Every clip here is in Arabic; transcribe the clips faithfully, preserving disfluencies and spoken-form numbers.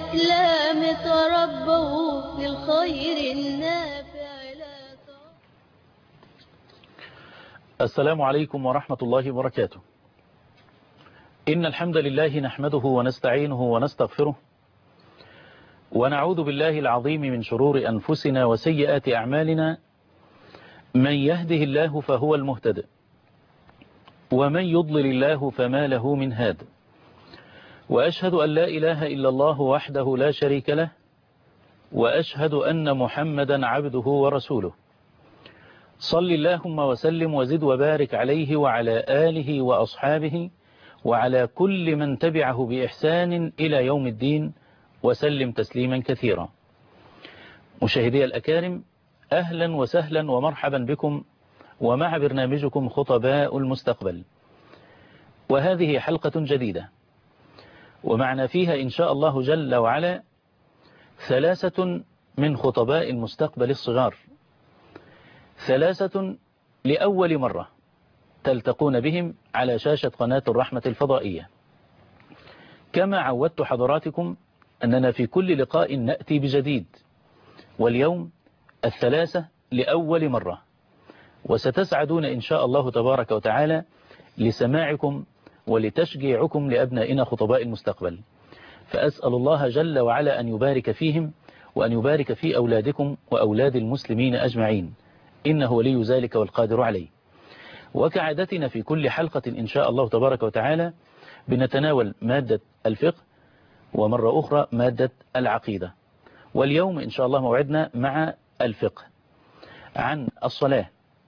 الإسلام تربوا بالخير النافع لا تربوا. السلام عليكم ورحمة الله وبركاته. إن الحمد لله نحمده ونستعينه ونستغفره ونعوذ بالله العظيم من شرور أنفسنا وسيئات أعمالنا. من يهده الله فهو المهتد ومن يضلل الله فما له من هاد، وأشهد أن لا إله إلا الله وحده لا شريك له، وأشهد أن محمدا عبده ورسوله. صل اللهم وسلم وزد وبارك عليه وعلى آله وأصحابه وعلى كل من تبعه بإحسان إلى يوم الدين وسلم تسليما كثيرا. مشاهدي الأكارم، أهلا وسهلا ومرحبا بكم ومع برنامجكم خطباء المستقبل، وهذه حلقة جديدة ومعنا فيها إن شاء الله جل وعلا ثلاثة من خطباء المستقبل الصغار، ثلاثة لأول مرة تلتقون بهم على شاشة قناة الرحمة الفضائية. كما عودت حضراتكم أننا في كل لقاء نأتي بجديد، واليوم الثلاثة لأول مرة، وستسعدون إن شاء الله تبارك وتعالى لسماعكم ولتشجيعكم لأبنائنا خطباء المستقبل. فأسأل الله جل وعلا أن يبارك فيهم وأن يبارك في أولادكم وأولاد المسلمين أجمعين، إنه ولي ذلك والقادر عليه. وكعادتنا في كل حلقة إن شاء الله تبارك وتعالى بنتناول مادة الفقه ومرة أخرى مادة العقيدة. واليوم إن شاء الله موعدنا مع الفقه عن الصلاة،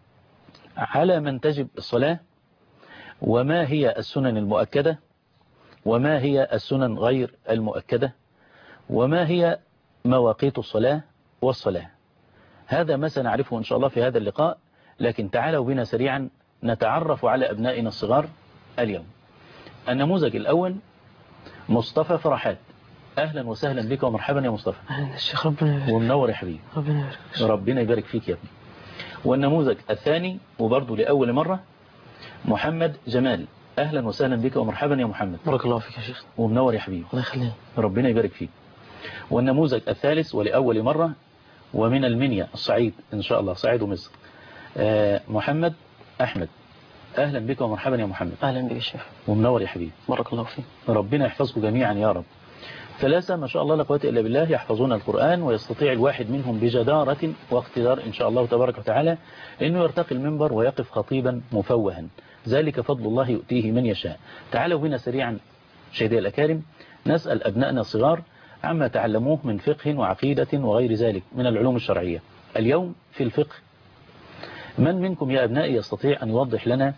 على من تجب الصلاة، وما هي السنن المؤكدة وما هي السنن غير المؤكدة، وما هي مواقيت الصلاة والصلاة. هذا ما سنعرفه إن شاء الله في هذا اللقاء، لكن تعالوا بنا سريعا نتعرف على أبنائنا الصغار اليوم. النموذج الأول مصطفى فرحات. أهلا وسهلا بك ومرحبا يا مصطفى. أهلا الشيخ، ربنا يبارك. ومنور يا حبيبي. ربنا يبارك. ربنا يبارك فيك يا ابني. والنموذج الثاني وبرضه لأول مرة محمد جمال. أهلا وسهلا بك ومرحبا يا محمد. بارك الله فيك يا شيخ. ومنور يا حبيبي. الله يخليك. ربنا يبارك فيك. والنموذج الثالث ولأول مرة ومن المنيا الصعيد إن شاء الله، صعيد مصر، آه محمد أحمد. أهلا بك ومرحبا يا محمد. أهلا بك يا شيخ. ومنور يا حبيبي. بارك الله فيك. ربنا يحفظكم جميعا يا رب. ثلاثة ما شاء الله لا قوة إلا بالله يحفظون القرآن، ويستطيع الواحد منهم بجدارة واقتدار إن شاء الله تبارك وتعالى إنه يرتقي المنبر ويقف خطيبا مفوها. ذلك فضل الله يؤتيه من يشاء. تعالوا بنا سريعا مشاهدي الأكارم نسأل أبنائنا الصغار عما تعلموه من فقه وعقيدة وغير ذلك من العلوم الشرعية. اليوم في الفقه، من منكم يا أبنائي يستطيع أن يوضح لنا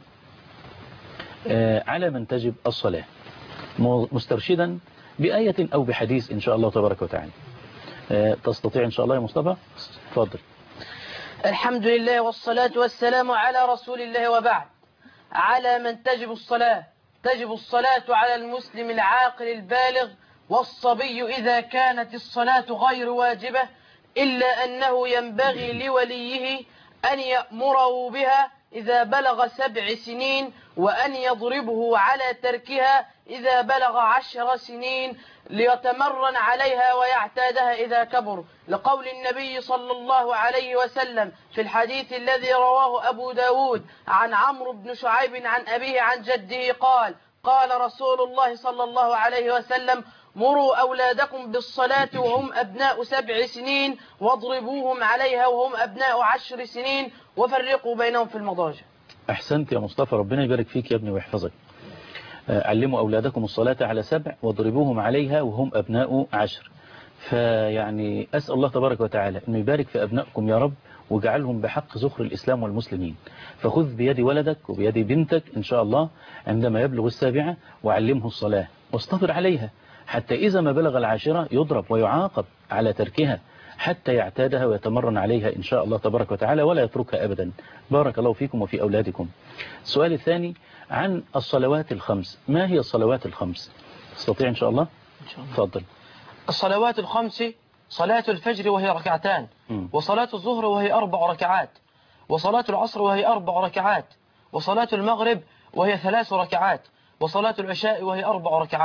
على من تجب الصلاة، مسترشدا بآية أو بحديث إن شاء الله تبارك وتعالى؟ تستطيع إن شاء الله يا مصطفى؟ تفضل. الحمد لله والصلاة والسلام على رسول الله، وبعد. على من تجب الصلاة؟ تجب الصلاة على المسلم العاقل البالغ والصبي إذا كانت الصلاة غير واجبة، إلا أنه ينبغي لوليه أن يأمره بها إذا بلغ سبع سنين، وأن يضربه على تركها إذا بلغ عشر سنين، ليتمرن عليها ويعتادها إذا كبر، لقول النبي صلى الله عليه وسلم في الحديث الذي رواه أبو داود عن عمرو بن شعيب عن أبيه عن جده قال: قال رسول الله صلى الله عليه وسلم: مروا أولادكم بالصلاة وهم أبناء سبع سنين، واضربوهم عليها وهم أبناء عشر سنين، وفرقوا بينهم في المضاجع. أحسنت يا مصطفى، ربنا يبارك فيك يا ابني ويحفظك. علموا أولادكم الصلاة على سبع واضربوهم عليها وهم أبناء عشر. فيعني أسأل الله تبارك وتعالى أنه يبارك في أبنائكم يا رب، وجعلهم بحق زخر الإسلام والمسلمين. فخذ بيد ولدك وبيد بنتك إن شاء الله عندما يبلغ السابعة وعلمه الصلاة واصطبر عليها، حتى إذا ما بلغ العاشرة يضرب ويعاقب على تركها حتى يعتادها ويتمرن عليها إن شاء الله تبارك وتعالى ولا يتركها أبدا. بارك الله فيكم وفي أولادكم. السؤال الثاني عن الصلوات الخمس. ما هي الصلوات الخمس؟ تستطيع إن شاء الله؟ إن شاء الله. تفضل. الصلوات الخمس: صلاة الفجر وهي ركعتان، وصلاة الظهر وهي أربع ركعات، وصلاة العصر وهي أربع ركعات، وصلاة المغرب وهي ثلاث ركعات، وصلاة العشاء وهي أربع ركعات.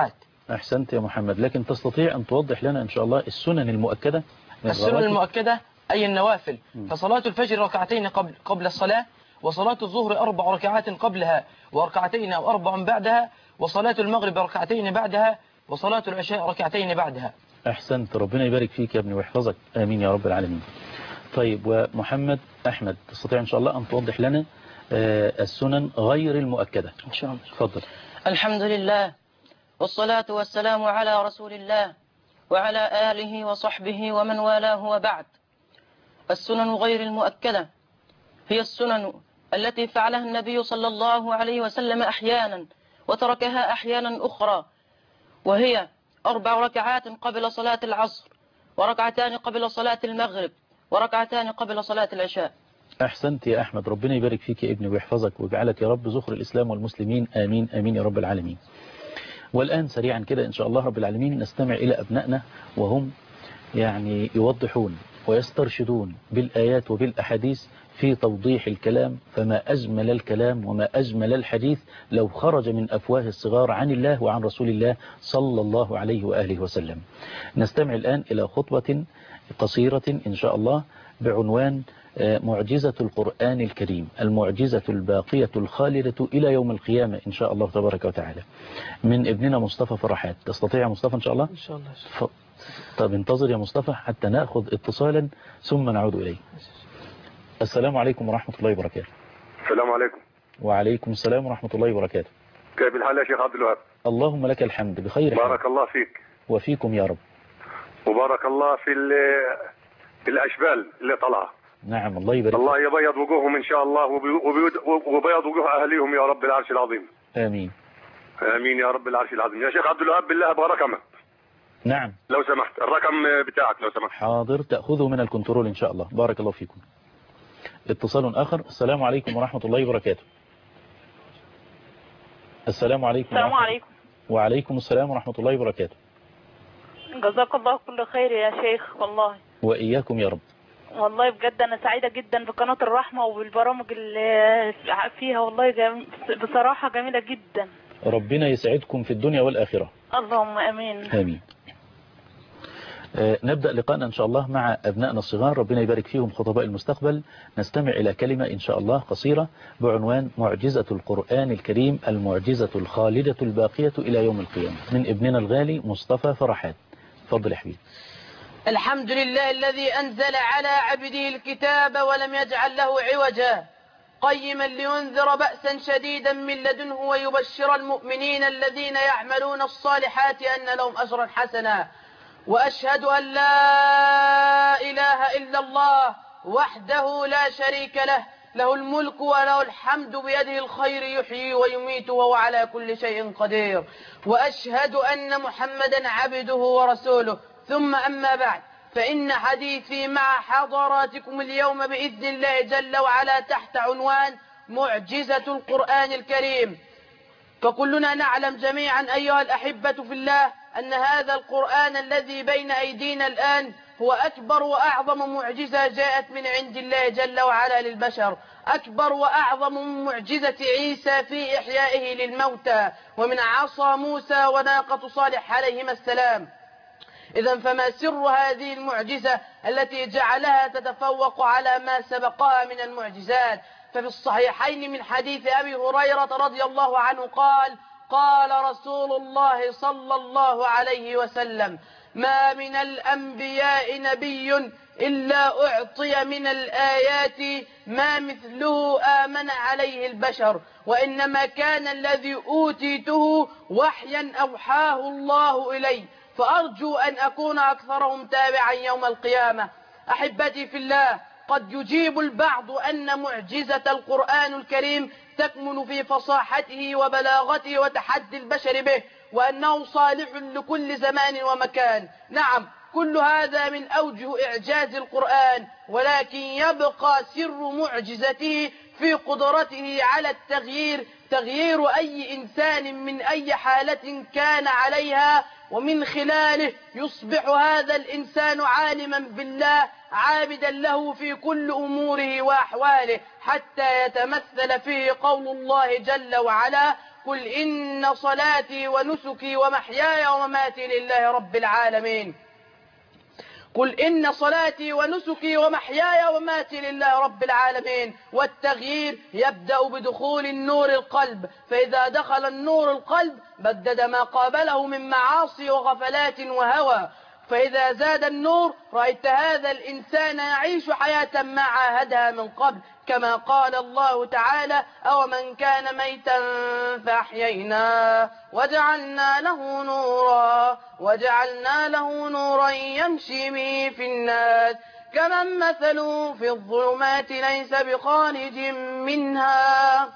أحسنت يا محمد، لكن تستطيع أن توضح لنا إن شاء الله السنن المؤكدة من السنن الرواتب؟ المؤكدة أي النوافل، فصلاة الفجر ركعتين قبل قبل الصلاة، وصلاة الظهر أربع ركعات قبلها وركعتين أو أربع بعدها، وصلاة المغرب ركعتين بعدها، وصلاة العشاء ركعتين بعدها. أحسنت، ربنا يبارك فيك يا ابني ويحفظك، آمين يا رب العالمين. طيب، ومحمد أحمد تستطيع إن شاء الله أن توضح لنا السنن غير المؤكدة إن شاء الله. تفضل. الحمد لله والصلاة والسلام على رسول الله وعلى آله وصحبه ومن والاه وبعد. السنن غير المؤكدة هي السنن التي فعلها النبي صلى الله عليه وسلم أحيانا وتركها أحيانا أخرى، وهي أربع ركعات قبل صلاة العصر، وركعتان قبل صلاة المغرب، وركعتان قبل صلاة العشاء. أحسنت يا أحمد، ربنا يبارك فيك يا ابني ويحفظك ويجعلك يا رب ذخر الإسلام والمسلمين، آمين آمين يا رب العالمين. والآن سريعا كده إن شاء الله رب العالمين نستمع إلى أبنائنا وهم يعني يوضحون ويسترشدون بالآيات وبالأحاديث في توضيح الكلام، فما أجمل الكلام وما أجمل الحديث لو خرج من أفواه الصغار عن الله وعن رسول الله صلى الله عليه وآله وسلم. نستمع الآن إلى خطبة قصيرة إن شاء الله بعنوان معجزة القرآن الكريم، المعجزة الباقية الخالدة إلى يوم القيامة إن شاء الله تبارك وتعالى، من ابننا مصطفى فرحات. تستطيع يا مصطفى إن شاء الله؟ إن شاء الله. ف... طب انتظر يا مصطفى حتى نأخذ اتصالا ثم نعود إليه. السلام عليكم ورحمة الله وبركاته. السلام عليكم. وعليكم السلام ورحمة الله وبركاته. كيف الحال يا شيخ عبد الوهاب؟ اللهم لك الحمد بخير حال. بارك الله فيك. وفيكم يا رب. وبارك الله في في الأشبال اللي طلعها. نعم الله يبارك. الله يبيض وجوههم إن شاء الله وبيض وجوه أهليهم يا رب العرش العظيم. آمين. آمين يا رب العرش العظيم. يا شيخ عبد الوهاب بالله أبغى رقمك. نعم. لو سمحت الرقم بتاعك لو سمحت. حاضر، تأخذه من الكنترول إن شاء الله. بارك الله فيكم. اتصال آخر. السلام عليكم ورحمة الله وبركاته. السلام عليكم. السلام عليكم. وعليكم السلام ورحمة الله وبركاته. جزاك الله كل خير يا شيخ والله. وإياكم يا رب. والله بجد أنا سعيدة جدا بقناة الرحمة وبالبرامج اللي فيها، والله جم... بصراحة جميلة جدا. ربنا يسعدكم في الدنيا والآخرة. اللهم أمين. آمين. آه نبدأ لقاءنا إن شاء الله مع أبنائنا الصغار، ربنا يبارك فيهم خطباء المستقبل. نستمع إلى كلمة إن شاء الله قصيرة بعنوان معجزة القرآن الكريم، المعجزة الخالدة الباقية إلى يوم القيامة، من ابننا الغالي مصطفى فرحات. تفضل يا حبيبي. الحمد لله الذي أنزل على عبده الكتاب ولم يجعل له عوجا، قيما لينذر بأسا شديدا من لدنه ويبشر المؤمنين الذين يعملون الصالحات أن لهم أجرا حسنا. وأشهد أن لا إله إلا الله وحده لا شريك له، له الملك وله الحمد بيده الخير يحيي ويميت وهو على كل شيء قدير. وأشهد أن محمدا عبده ورسوله. ثم أما بعد، فإن حديثي مع حضراتكم اليوم بإذن الله جل وعلا تحت عنوان معجزة القرآن الكريم. فكلنا نعلم جميعا أيها الأحبة في الله أن هذا القرآن الذي بين أيدينا الآن هو أكبر وأعظم معجزة جاءت من عند الله جل وعلا للبشر، أكبر وأعظم من معجزة عيسى في إحيائه للموتى، ومن عصا موسى وناقة صالح عليهما السلام. إذن فما سر هذه المعجزة التي جعلها تتفوق على ما سبقها من المعجزات؟ ففي الصحيحين من حديث أبي هريرة رضي الله عنه قال: قال رسول الله صلى الله عليه وسلم: ما من الأنبياء نبي إلا أعطي من الآيات ما مثله آمن عليه البشر، وإنما كان الذي أوتيته وحيا أوحاه الله إلي، فأرجو أن أكون أكثرهم تابعا يوم القيامة. أحبتي في الله، قد يجيب البعض أن معجزة القرآن الكريم تكمن في فصاحته وبلاغته وتحدي البشر به، وأنه صالح لكل زمان ومكان. نعم، كل هذا من أوجه إعجاز القرآن، ولكن يبقى سر معجزته في قدرته على التغيير تغيير أي إنسان من أي حالة كان عليها، ومن خلاله يصبح هذا الإنسان عالما بالله عابدا له في كل أموره وأحواله، حتى يتمثل فيه قول الله جل وعلا: قل إن صلاتي ونسكي ومحياي ومماتي لله رب العالمين. قل إن صلاتي ونسكي ومحياي ومماتي لله رب العالمين. والتغيير يبدأ بدخول النور القلب، فإذا دخل النور القلب بدد ما قابله من معاصي وغفلات وهوى، فإذا زاد النور رأيت هذا الإنسان يعيش حياة ما عاهدها من قبل، كما قال الله تعالى: أو من كان ميتا فأحييناه وجعلنا له نورا وجعلنا له نورا يمشي به في الناس كمن مثله في الظلمات ليس بخارج منها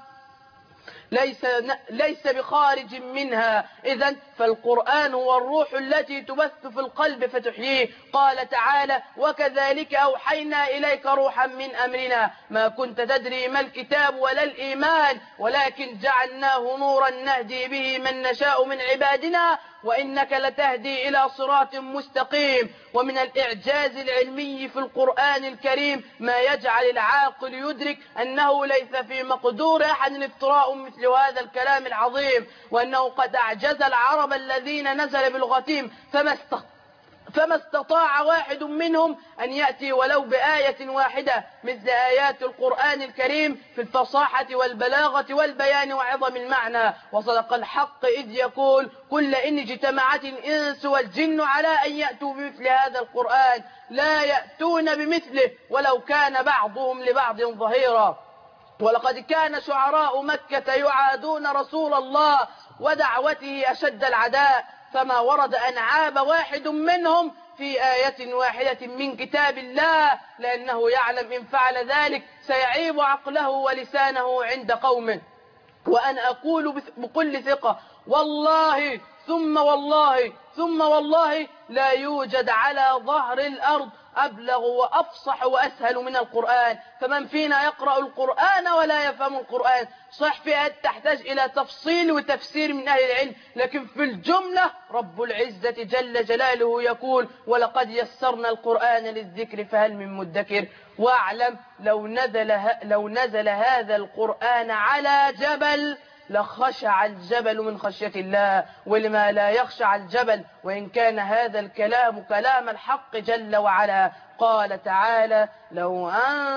ليس ليس بخارج منها. إذن فالقرآن هو الروح التي تبث في القلب فتحييه. قال تعالى: وكذلك أوحينا إليك روحا من أمرنا ما كنت تدري ما الكتاب ولا الإيمان ولكن جعلناه نورا نهدي به من نشاء من عبادنا وإنك لتهدي إلى صراط مستقيم. ومن الإعجاز العلمي في القرآن الكريم ما يجعل العاقل يدرك أنه ليس في مقدور أحد افتراء مثل هذا الكلام العظيم، وأنه قد أعجز العرب الذين نزل بلغتهم فما استطاع فما استطاع واحد منهم أن يأتي ولو بآية واحدة مثل آيات القرآن الكريم في الفصاحة والبلاغة والبيان وعظم المعنى. وصدق الحق إذ يقول: قل لئن اجتمعت الإنس والجن على أن يأتوا بمثل هذا القرآن لا يأتون بمثله ولو كان بعضهم لبعض ظهيرا. ولقد كان شعراء مكة يعادون رسول الله ودعوته أشد العداء، فما ورد أن عاب واحد منهم في آية واحدة من كتاب الله، لأنه يعلم إن فعل ذلك سيعيب عقله ولسانه عند قومه. وأنا أقول بكل ثقة: والله ثم والله ثم والله لا يوجد على ظهر الأرض أبلغ وأفصح وأسهل من القرآن. فمن فينا يقرأ القرآن ولا يفهم القرآن؟ صح فيها تحتاج إلى تفصيل وتفسير من أهل العلم، لكن في الجملة رب العزة جل جلاله يقول: ولقد يسرنا القرآن للذكر فهل من مدكر. واعلم لو نزل, لو نزل هذا القرآن على جبل لخشع الجبل من خشية الله، ولما لا يخشع الجبل وإن كان هذا الكلام كلام الحق جل وعلا. قال تعالى: لو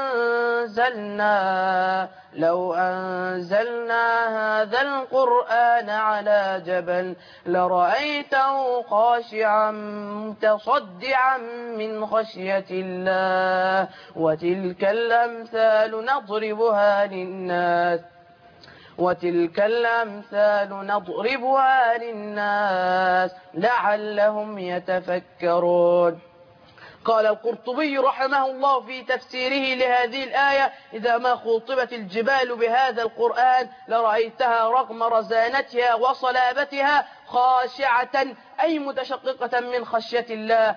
أنزلنا لو أنزلنا هذا القرآن على جبل لرأيته خاشعا متصدعا من خشية الله وتلك الأمثال نضربها للناس وتلك الأمثال نضربها للناس لعلهم يتفكرون. قال القرطبي رحمه الله في تفسيره لهذه الآية: إذا ما خُطبت الجبال بهذا القرآن لرأيتها رغم رزانتها وصلابتها خاشعة أي متشققة من خشية الله.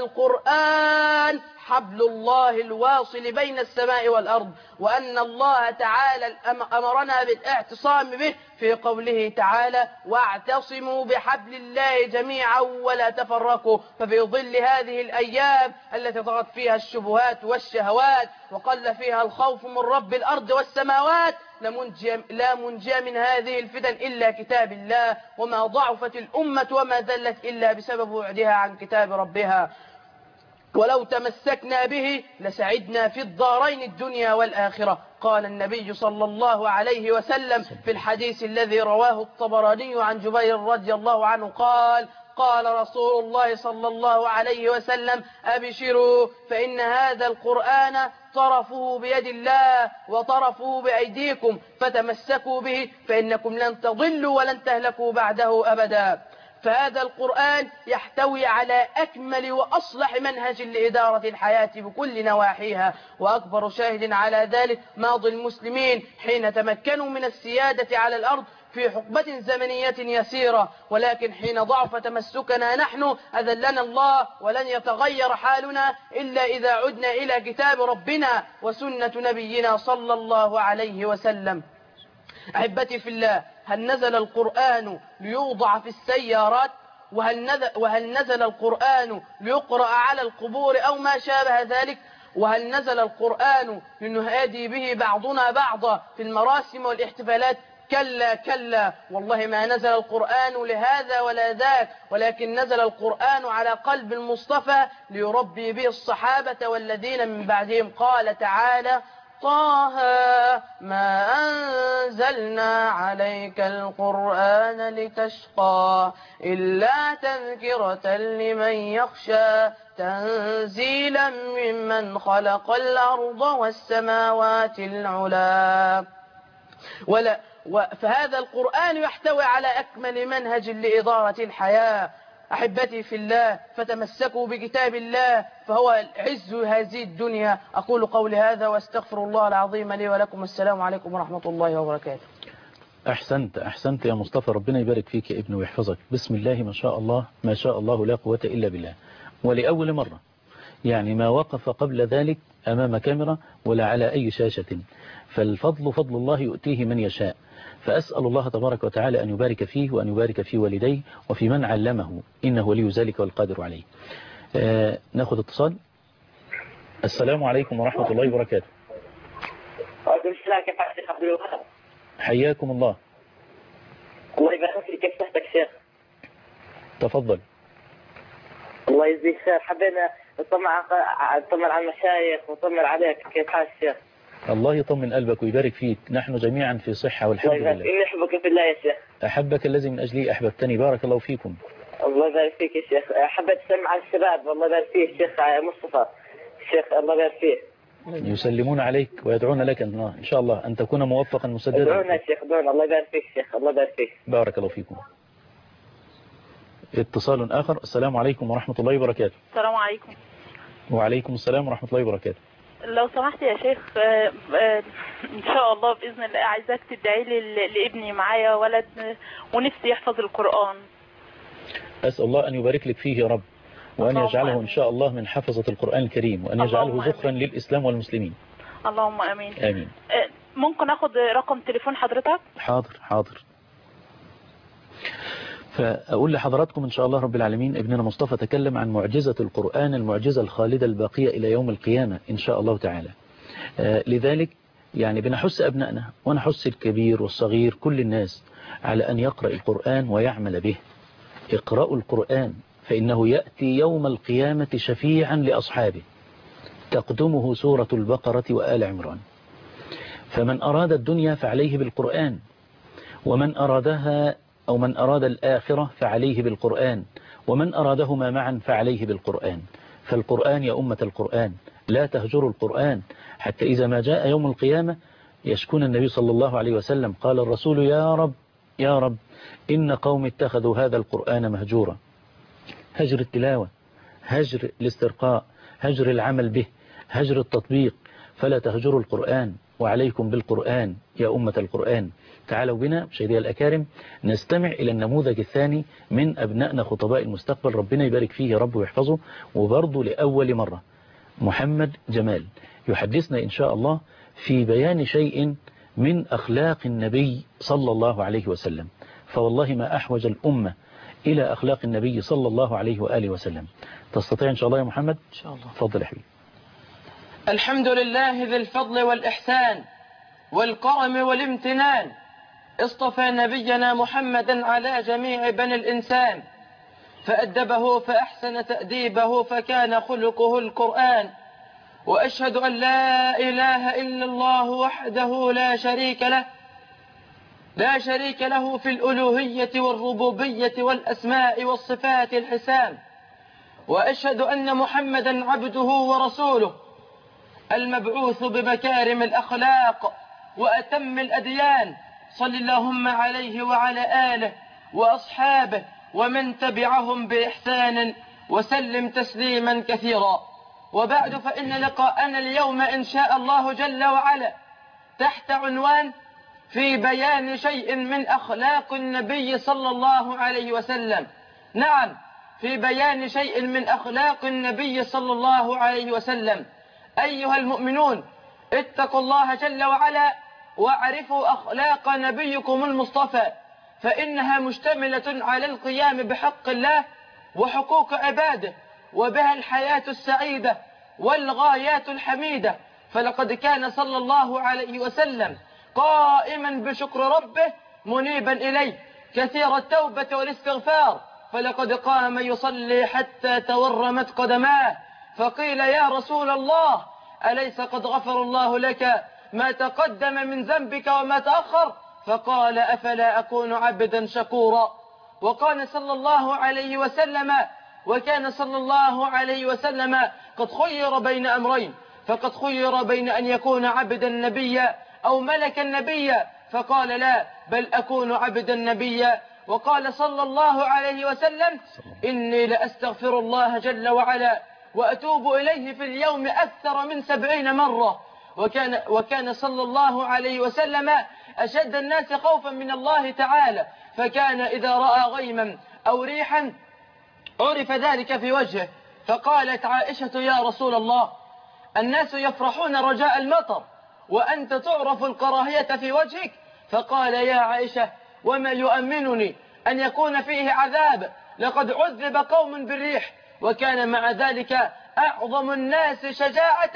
فالقرآن حبل الله الواصل بين السماء والأرض، وأن الله تعالى أمرنا بالاعتصام به في قوله تعالى: واعتصموا بحبل الله جميعا ولا تفرقوا. ففي ظل هذه الأيام التي طغت فيها الشبهات والشهوات وقل فيها الخوف من رب الأرض والسماوات لا منجي من هذه الفتن إلا كتاب الله، وما ضعفت الأمة وما ذلت إلا بسبب بعدها عن كتاب ربها. ولو تمسكنا به لسعدنا في الدارين الدنيا والآخرة. قال النبي صلى الله عليه وسلم في الحديث الذي رواه الطبراني عن جبير رضي الله عنه قال: قال رسول الله صلى الله عليه وسلم: أبشروا فإن هذا القرآن طرفه بيد الله وطرفه بأيديكم فتمسكوا به فإنكم لن تضلوا ولن تهلكوا بعده أبدا. فهذا القرآن يحتوي على أكمل وأصلح منهج لإدارة الحياة بكل نواحيها، وأكبر شاهد على ذلك ماضي المسلمين حين تمكنوا من السيادة على الأرض في حقبة زمنية يسيرة، ولكن حين ضعف تمسكنا نحن أذلنا الله، ولن يتغير حالنا إلا إذا عدنا إلى كتاب ربنا وسنة نبينا صلى الله عليه وسلم. أحبتي في الله، هل نزل القرآن ليوضع في السيارات؟ وهل نزل, وهل نزل القرآن ليقرأ على القبور أو ما شابه ذلك؟ وهل نزل القرآن لنهادي به بعضنا بعضا في المراسم والاحتفالات؟ كلا كلا، والله ما نزل القرآن لهذا ولا ذاك، ولكن نزل القرآن على قلب المصطفى ليربي به الصحابة والذين من بعدهم. قال تعالى: طه ما أنزلنا عليك القرآن لتشقى إلا تذكرة لمن يخشى تنزيلا ممن خلق الأرض والسماوات العلا. ولا فهذا القرآن يحتوي على أكمل منهج لإدارة الحياة. أحبتي في الله، فتمسكوا بكتاب الله فهو عز هذه الدنيا. أقول قولي هذا وأستغفر الله العظيم لي ولكم. السلام عليكم ورحمة الله وبركاته. أحسنت أحسنت يا مصطفى، ربنا يبارك فيك يا ابني ويحفظك. بسم الله ما شاء الله ما شاء الله لا قوة إلا بالله. ولأول مرة يعني ما وقف قبل ذلك أمام كاميرا ولا على أي شاشة، فالفضل فضل الله يؤتيه من يشاء. فأسأل الله تبارك وتعالى أن يبارك فيه وأن يبارك في والديه وفي من علمه، إنه ولي ذلك والقادر عليه. آه ناخذ اتصال. السلام عليكم ورحمة الله وبركاته. وعليكم السلام، كيف حالك شيخ عبد الوهاب؟ حياكم الله. الله يبارك فيك، كيف صحتك شيخ؟ تفضل. الله يجزيك خير، حبينا نطمن نطمن على المشايخ ونطمن عليك، كيف حالك شيخ؟ الله يطمن قلبك ويبارك فيك، نحن جميعا في صحة والحمد لله. إني أحبك في الله يا شيخ. أحبك الذي من أجلي أحببتني، بارك الله فيكم. الله يبارك فيك يا شيخ. حبيت أسمع على الشباب، الله يبارك فيه الشيخ مصطفى، الشيخ الله يبارك فيه. يسلمون عليك ويدعون لك إن شاء الله أن تكون موفقا مسددا. ادعونا يا شيخ، ادعونا. الله يبارك فيك شيخ، الله يبارك فيك. بارك الله فيكم. اتصال آخر. السلام عليكم ورحمة الله وبركاته. السلام عليكم. وعليكم السلام ورحمة الله وبركاته. لو سمحت يا شيخ، آه، آه، ان شاء الله باذن الله عايزاك تدعي لي لابني، معايا ولد ونفسي يحفظ القرآن. أسأل الله أن يبارك لك فيه يا رب، وأن يجعله أمين. إن شاء الله من حفظة القرآن الكريم، وأن يجعله ذخرا للإسلام والمسلمين. اللهم امين. آمين. آه، ممكن اخد رقم تليفون حضرتك؟ حاضر حاضر. فأقول لحضراتكم إن شاء الله رب العالمين، ابننا مصطفى تكلم عن معجزة القرآن، المعجزة الخالدة الباقية إلى يوم القيامة إن شاء الله تعالى. آه لذلك يعني بنحث أبنائنا ونحث الكبير والصغير كل الناس على أن يقرأ القرآن ويعمل به. اقرأوا القرآن فإنه يأتي يوم القيامة شفيعا لأصحابه، تقدمه سورة البقرة وآل عمران. فمن أراد الدنيا فعليه بالقرآن، ومن أرادها أو من أراد الآخرة فعليه بالقرآن، ومن أرادهما معا فعليه بالقرآن. فالقرآن يا أمة القرآن لا تهجروا القرآن، حتى إذا ما جاء يوم القيامة يشكون النبي صلى الله عليه وسلم قال الرسول يا رب يا رب إن قوم اتخذوا هذا القرآن مهجورا. هجر التلاوة، هجر الاسترقاء، هجر العمل به، هجر التطبيق. فلا تهجروا القرآن، وعليكم بالقرآن يا أمة القرآن. تعالوا بنا مشاهدي الأكارم نستمع إلى النموذج الثاني من أبنائنا خطباء المستقبل، ربنا يبارك فيه يا رب ويحفظه. وبرضه لأول مرة محمد جمال يحدثنا إن شاء الله في بيان شيء من أخلاق النبي صلى الله عليه وسلم. فوالله ما أحوج الأمة إلى أخلاق النبي صلى الله عليه وآله وسلم. تستطيع إن شاء الله يا محمد؟ إن شاء الله. تفضل يا حبيبي. الحمد لله ذي الفضل والإحسان والكرم والامتنان، اصطفى نبينا محمدا على جميع بني الإنسان، فأدبه فأحسن تأديبه فكان خلقه القرآن. وأشهد أن لا إله إلا الله وحده لا شريك له لا شريك له في الألوهية والربوبية والأسماء والصفات الحسان. وأشهد أن محمدا عبده ورسوله المبعوث بمكارم الأخلاق وأتم الأديان، صل اللهم عليه وعلى آله وأصحابه ومن تبعهم بإحسان وسلم تسليما كثيرا. وبعد، فإن لقاءنا اليوم إن شاء الله جل وعلا تحت عنوان في بيان شيء من أخلاق النبي صلى الله عليه وسلم. نعم، في بيان شيء من أخلاق النبي صلى الله عليه وسلم. أيها المؤمنون، اتقوا الله جل وعلا واعرفوا أخلاق نبيكم المصطفى، فإنها مشتملة على القيام بحق الله وحقوق عباده، وبها الحياة السعيدة والغايات الحميدة. فلقد كان صلى الله عليه وسلم قائما بشكر ربه منيبا إليه كثير التوبة والاستغفار، فلقد قام يصلي حتى تورمت قدماه، فقيل يا رسول الله أليس قد غفر الله لك ما تقدم من ذنبك وما تأخر؟ فقال أفلا أكون عبدا شكورا. وكان صلى الله عليه وسلم وكان صلى الله عليه وسلم قد خير بين أمرين، فقد خير بين أن يكون عبدا نبيا أو ملكا نبيا، فقال لا بل أكون عبدا نبيا. وقال صلى الله عليه وسلم إني لأستغفر الله جل وعلا وأتوب إليه في اليوم أكثر من سبعين مرة. وكان, وكان صلى الله عليه وسلم أشد الناس خوفا من الله تعالى، فكان إذا رأى غيما أو ريحا عرف ذلك في وجهه. فقالت عائشة يا رسول الله الناس يفرحون رجاء المطر وأنت تعرف الكراهية في وجهك؟ فقال يا عائشة وما يؤمنني أن يكون فيه عذاب، لقد عذب قوم بالريح. وكان مع ذلك أعظم الناس شجاعة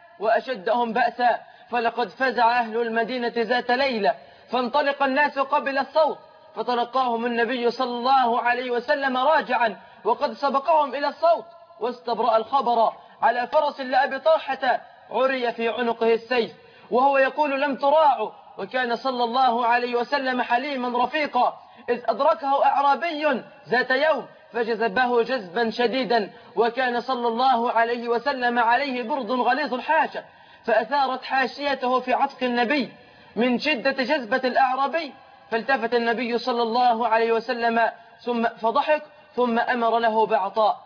وأشدهم بأسا، فلقد فزع أهل المدينة ذات ليلة فانطلق الناس قبل الصوت، فتلقاهم النبي صلى الله عليه وسلم راجعا وقد سبقهم إلى الصوت، واستبرأ الخبر على فرس لأبي طلحة عري في عنقه السيف وهو يقول لم تراعوا. وكان صلى الله عليه وسلم حليما رفيقا، إذ أدركه أعرابي ذات يوم فجذبه جذبا شديدا، وكان صلى الله عليه وسلم عليه برد غليظ الحاشة، فأثارت حاشيته في عتق النبي من شدة جذبة الأعرابي، فالتفت النبي صلى الله عليه وسلم ثم فضحك ثم أمر له بعطاء.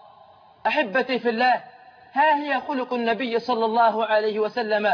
أحبتي في الله، ها هي خلق النبي صلى الله عليه وسلم.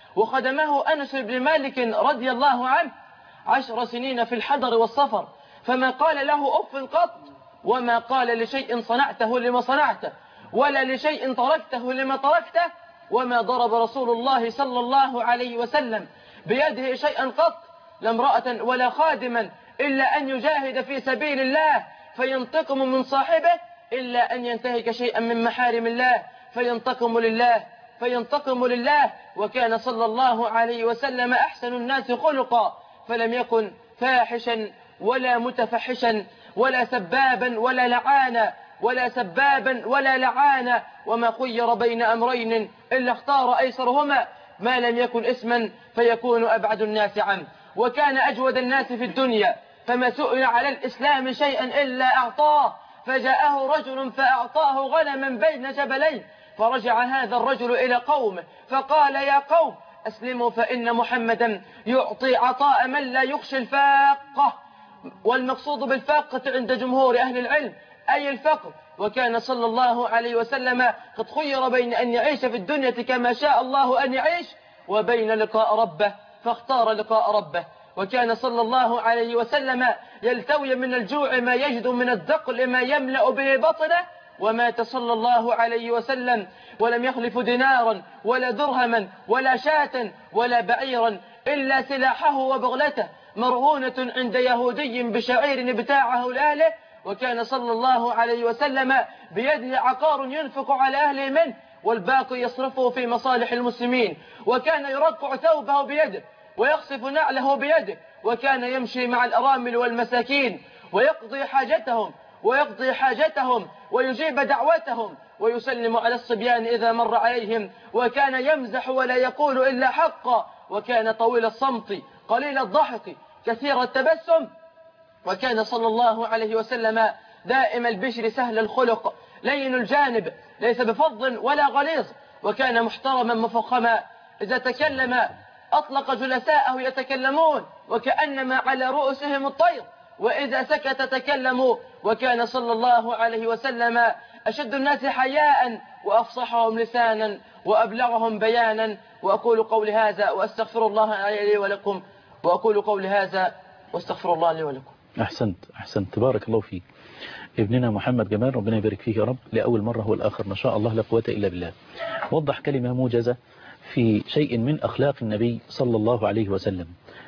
وخدمه أنس بن مالك رضي الله عنه عشر سنين في الحضر والسفر، فما قال له أف قط، وما قال لشيء صنعته لما صنعته، ولا لشيء تركته لما تركته. وما ضرب رسول الله صلى الله عليه وسلم بيده شيئا قط، لا امرأة ولا خادما، إلا أن يجاهد في سبيل الله فينتقم من صاحبه، إلا أن ينتهك شيئا من محارم الله فينتقم لله فينتقم لله. وكان صلى الله عليه وسلم أحسن الناس خلقا، فلم يكن فاحشا ولا متفحشا ولا سبابا ولا لعانا ولا سبابا ولا لعانا، وما خير بين أمرين إلا اختار أيسرهما، ما لم يكن اسما فيكون أبعد الناس عنه. وكان أجود الناس في الدنيا، فما سئل على الإسلام شيئا إلا أعطاه، فجاءه رجل فأعطاه غنما بين جبلين، فرجع هذا الرجل إلى قومه فقال يا قوم أسلموا فإن محمدا يعطي عطاء من لا يخشى الفاقة. والمقصود بالفاقة عند جمهور أهل العلم أي الفقر. وكان صلى الله عليه وسلم قد خير بين أن يعيش في الدنيا كما شاء الله أن يعيش وبين لقاء ربه، فاختار لقاء ربه. وكان صلى الله عليه وسلم يلتوي من الجوع ما يجد من الدقل ما يملأ به بطنه، ومات صلى الله عليه وسلم ولم يخلف دينارا ولا درهما ولا شاة ولا بعيرا إلا سلاحه وبغلته مرهونة عند يهودي بشعير ابتاعه لأهله. وكان صلى الله عليه وسلم بيده عقار ينفق على أهله منه، والباقي يصرفه في مصالح المسلمين. وكان يرقع ثوبه بيده ويخصف نعله بيده، وكان يمشي مع الأرامل والمساكين ويقضي حاجتهم ويقضي حاجتهم ويجيب دعوتهم ويسلم على الصبيان إذا مر عليهم، وكان يمزح ولا يقول إلا حقا، وكان طويل الصمت قليل الضحك كثير التبسم. وكان صلى الله عليه وسلم دائم البشر سهل الخلق لين الجانب ليس بفظ ولا غليظ، وكان محترما مفخما، إذا تكلم أطلق جلساءه يتكلمون وكأنما على رؤوسهم الطير، وإذا سكت تكلموا. وكان صلى الله عليه وسلم أشد الناس حياء وأفصحهم لسانا وأبلغهم بيانا. وأقول قولي هذا وأستغفر الله لي ولكم وأقول قولي هذا واستغفر الله لي ولكم. أحسنت أحسنت بارك الله فيك. ابننا محمد جمال ربنا يبارك فيه يا رب، لأول مرة هو الآخر ما شاء الله لا قوة إلا بالله. وضح كلمة موجزة في شيء من أخلاق النبي صلى الله عليه وسلم.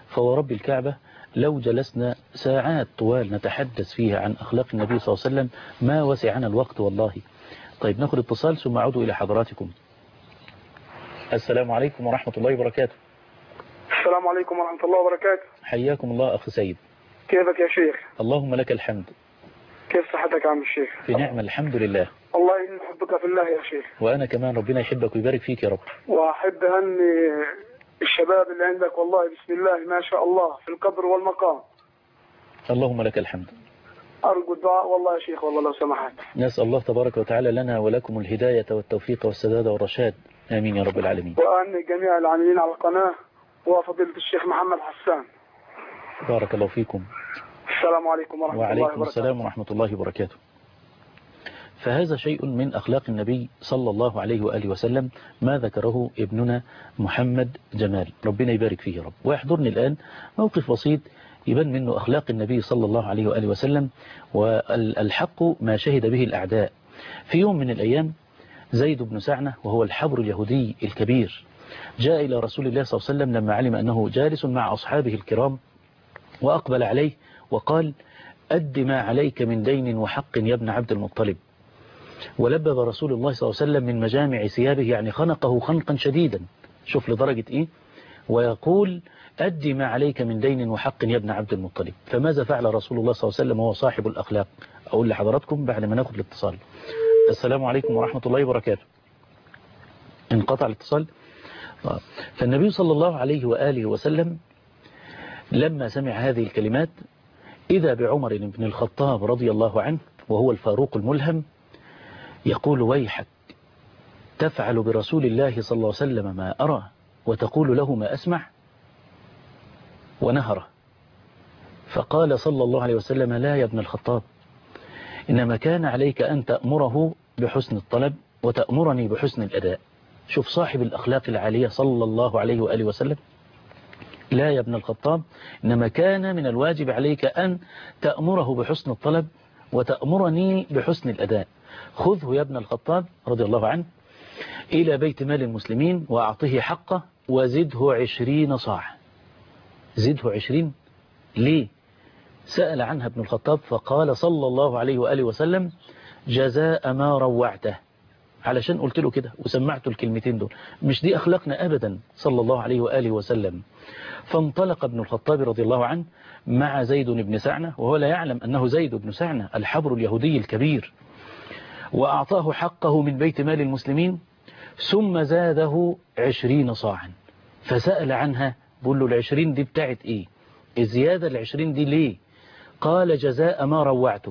فورب الكعبة لو جلسنا ساعات طوال نتحدث فيها عن أخلاق النبي صلى الله عليه وسلم ما وسعنا الوقت والله. طيب ناخذ اتصال ثم أعود إلى حضراتكم. السلام عليكم ورحمة الله وبركاته. السلام عليكم ورحمة الله وبركاته. حياكم الله أخي سيد. كيفك يا شيخ؟ اللهم لك الحمد. كيف صحتك يا عم الشيخ؟ في نعمة الحمد لله. الله إني أحبك في الله يا شيخ. وأنا كمان ربنا يحبك ويبارك فيك يا رب. وأحب أهني الشباب اللي عندك والله بسم الله ما شاء الله في القدر والمقام. اللهم لك الحمد. أرجو الدعاء والله يا شيخ والله لو سمحت. نسأل الله تبارك وتعالى لنا ولكم الهداية والتوفيق والسداد والرشاد. آمين يا رب العالمين. وأهني جميع العاملين على القناة وفضيلة الشيخ محمد حسان. بارك الله فيكم. السلام عليكم ورحمة الله وبركاته. وعليكم السلام ورحمة الله وبركاته. فهذا شيء من أخلاق النبي صلى الله عليه وآله وسلم ما ذكره ابننا محمد جمال، ربنا يبارك فيه يا رب. ويحضرني الآن موقف بسيط يبان منه أخلاق النبي صلى الله عليه وآله وسلم والحق ما شهد به الأعداء. في يوم من الأيام زيد بن سعنة وهو الحبر اليهودي الكبير جاء إلى رسول الله صلى الله عليه وسلم لما علم أنه جالس مع أصحابه الكرام وأقبل عليه وقال: أد ما عليك من دين وحق يا ابن عبد المطلب. ولبب رسول الله صلى الله عليه وسلم من مجامع ثيابه، يعني خنقه خنقا شديدا، شوف لدرجة إيه، ويقول: أد ما عليك من دين وحق يا ابن عبد المطلب. فماذا فعل رسول الله صلى الله عليه وسلم وهو صاحب الأخلاق؟ أقول لحضراتكم بعد ما ناخد الاتصال. السلام عليكم ورحمة الله وبركاته. انقطع الاتصال. فالنبي صلى الله عليه وآله وسلم لما سمع هذه الكلمات إذا بعمر بن الخطاب رضي الله عنه وهو الفاروق الملهم يقول: ويحك، تفعل برسول الله صلى الله عليه وسلم ما أرى وتقول له ما أسمع؟ ونهره. فقال صلى الله عليه وسلم: لا يا ابن الخطاب، إنما كان عليك أن تأمره بحسن الطلب وتأمرني بحسن الأداء. شوف صاحب الأخلاق العالية صلى الله عليه وآله وسلم. لا يا ابن الخطاب، إنما كان من الواجب عليك أن تأمره بحسن الطلب وتأمرني بحسن الأداء. خذه يا ابن الخطاب رضي الله عنه إلى بيت مال المسلمين وأعطيه حقه وزده عشرين صاع. زده عشرين ليه؟ سأل عنها ابن الخطاب فقال صلى الله عليه وآله وسلم: جزاء ما روعته. علشان قلت له كده وسمعته الكلمتين دول. مش دي أخلاقنا أبدا صلى الله عليه وآله وسلم. فانطلق ابن الخطاب رضي الله عنه مع زيد بن سعنة وهو لا يعلم أنه زيد بن سعنة الحبر اليهودي الكبير، وأعطاه حقه من بيت مال المسلمين ثم زاده عشرين صاعا. فسأل عنها، بقول له: العشرين دي بتاعت إيه؟ الزيادة العشرين دي ليه؟ قال: جزاء ما روعتك.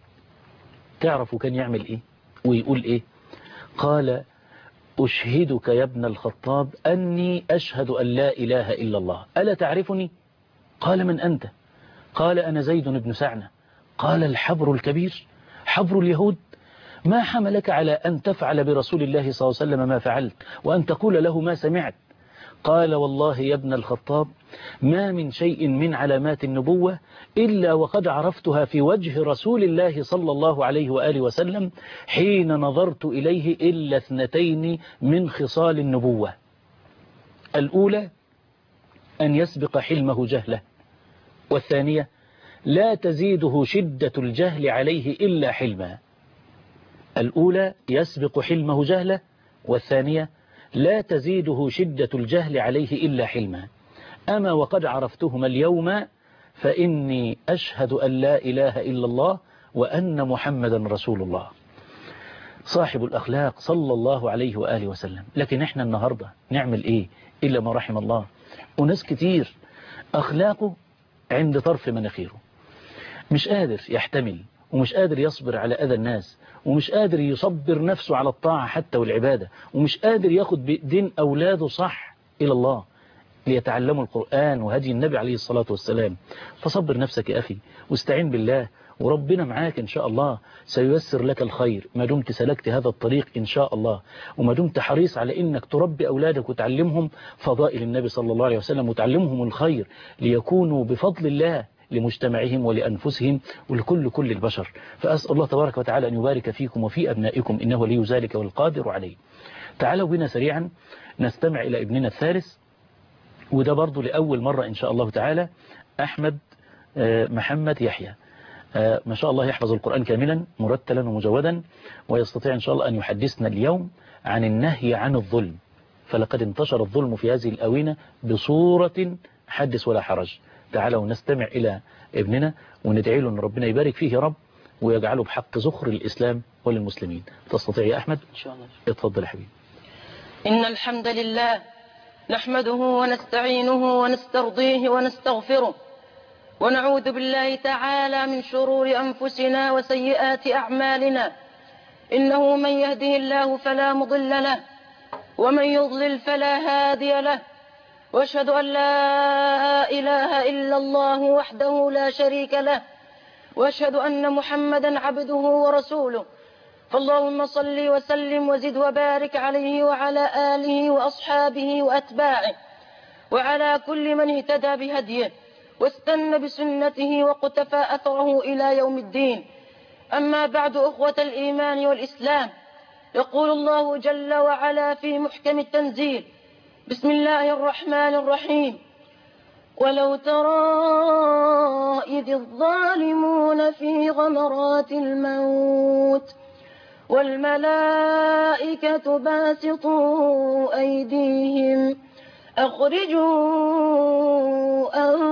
تعرفوا كان يعمل إيه ويقول إيه؟ قال: أشهدك يا ابن الخطاب أني أشهد أن لا إله إلا الله، ألا تعرفني؟ قال: من أنت؟ قال: أنا زيد بن سعنة. قال: الحبر الكبير، حبر اليهود، ما حملك على أن تفعل برسول الله صلى الله عليه وسلم ما فعلت وأن تقول له ما سمعت؟ قال: والله يا ابن الخطاب ما من شيء من علامات النبوة إلا وقد عرفتها في وجه رسول الله صلى الله عليه وآله وسلم حين نظرت إليه إلا اثنتين من خصال النبوة. الأولى أن يسبق حلمه جهله، والثانية لا تزيده شدة الجهل عليه إلا حلما. الأولى يسبق حلمه جهله، والثانية لا تزيده شدة الجهل عليه إلا حلما. أما وقد عرفتهما اليوم فإني أشهد أن لا إله إلا الله وأن محمدا رسول الله. صاحب الأخلاق صلى الله عليه وآله وسلم. لكن إحنا النهاردة نعمل إيه إلا ما رحم الله؟ وناس كتير أخلاقه عند طرف مناخيره، مش قادر يحتمل ومش قادر يصبر على أذى الناس ومش قادر يصبر نفسه على الطاعة حتى والعبادة ومش قادر ياخد بإيدين أولاده صح إلى الله ليتعلموا القرآن وهدي النبي عليه الصلاة والسلام. فصبر نفسك يا أخي واستعين بالله وربنا معاك إن شاء الله سييسر لك الخير ما دمت سلكت هذا الطريق إن شاء الله، وما دمت حريص على إنك تربي أولادك وتعلمهم فضائل النبي صلى الله عليه وسلم وتعلمهم الخير ليكونوا بفضل الله لمجتمعهم ولأنفسهم ولكل كل البشر. فأسأل الله تبارك وتعالى أن يبارك فيكم وفي أبنائكم إنه ولي ذلك والقادر عليه. تعالوا بنا سريعا نستمع إلى ابننا الثالث وده برضو لأول مرة إن شاء الله تعالى أحمد محمد يحيى ما شاء الله يحفظ القرآن كاملا مرتلا ومجودا، ويستطيع إن شاء الله أن يحدثنا اليوم عن النهي عن الظلم. فلقد انتشر الظلم في هذه الأونة بصورة حدث ولا حرج. تعالوا نستمع إلى ابننا وندعي له أن ربنا يبارك فيه يا رب ويجعله بحق زخر الإسلام وللمسلمين. تستطيع يا أحمد؟ إن شاء الله. اتفضل يا حبيبي. إن الحمد لله نحمده ونستعينه ونسترضيه ونستغفره، ونعوذ بالله تعالى من شرور أنفسنا وسيئات أعمالنا. إنه من يهده الله فلا مضل له، ومن يضلل فلا هادي له، وأشهد أن لا إله إلا الله وحده لا شريك له، وأشهد أن محمدا عبده ورسوله. فاللهم صل وسلم وزد وبارك عليه وعلى آله وأصحابه وأتباعه، وعلى كل من اهتدى بهديه واستنى بسنته وقتفى أثره إلى يوم الدين. أما بعد، أخوة الإيمان والإسلام، يقول الله جل وعلا في محكم التنزيل: بسم الله الرحمن الرحيم: ولو ترى إذ الظالمون في غمرات الموت والملائكة باسطوا أيديهم أخرجوا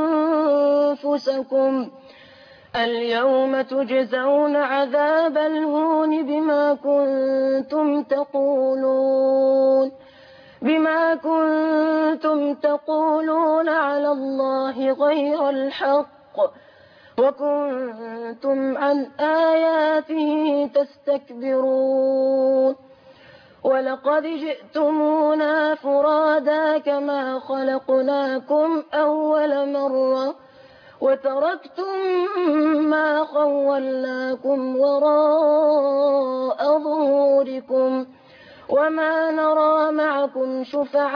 أنفسكم اليوم تجزون عذاب الهون بما كنتم تقولون بما كنتم تقولون على الله غير الحق وكنتم عن آياته تستكبرون. ولقد جئتمونا فرادا كما خلقناكم أول مرة وتركتم ما خولناكم وراء ظهوركم وما نرى معكم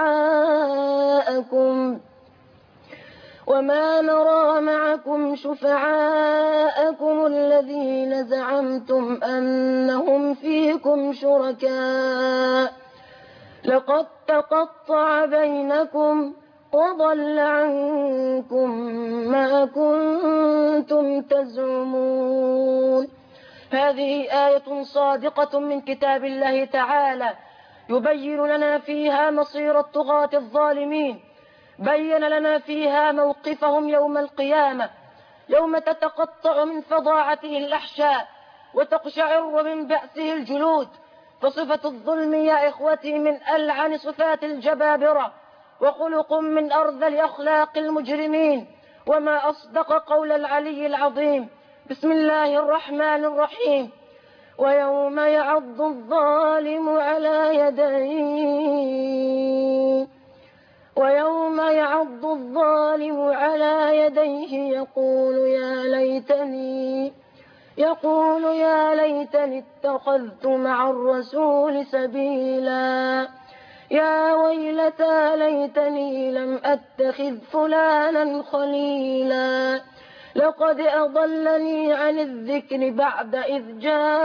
شفعاءكم وما نرى معكم شفعاءكم الذين زعمتم أنهم فيكم شركاء لقد تقطع بينكم وضل عنكم ما كنتم تزعمون. هذه آية صادقة من كتاب الله تعالى يبين لنا فيها مصير الطغاة الظالمين، بين لنا فيها موقفهم يوم القيامة، يوم تتقطع من فظاعته الأحشاء وتقشعر من بأسه الجلود. فصفة الظلم يا إخوتي من ألعن صفات الجبابرة، وخلق من أرذل أخلاق المجرمين. وما أصدق قول العلي العظيم: بسم الله الرحمن الرحيم: ويوم يعض الظالم على يديه ويوم يعض الظالم على يديه يقول يا ليتني يقول يا ليتني اتخذت مع الرسول سبيلا يا ويلتى ليتني لم أتخذ فلانا خليلا لقد أضلني عن الذكر بعد إذ